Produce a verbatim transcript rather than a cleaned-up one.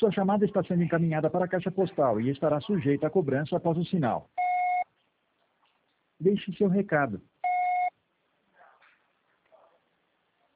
Sua chamada está sendo encaminhada para a caixa postal e estará sujeita a cobrança após o sinal. Deixe seu recado.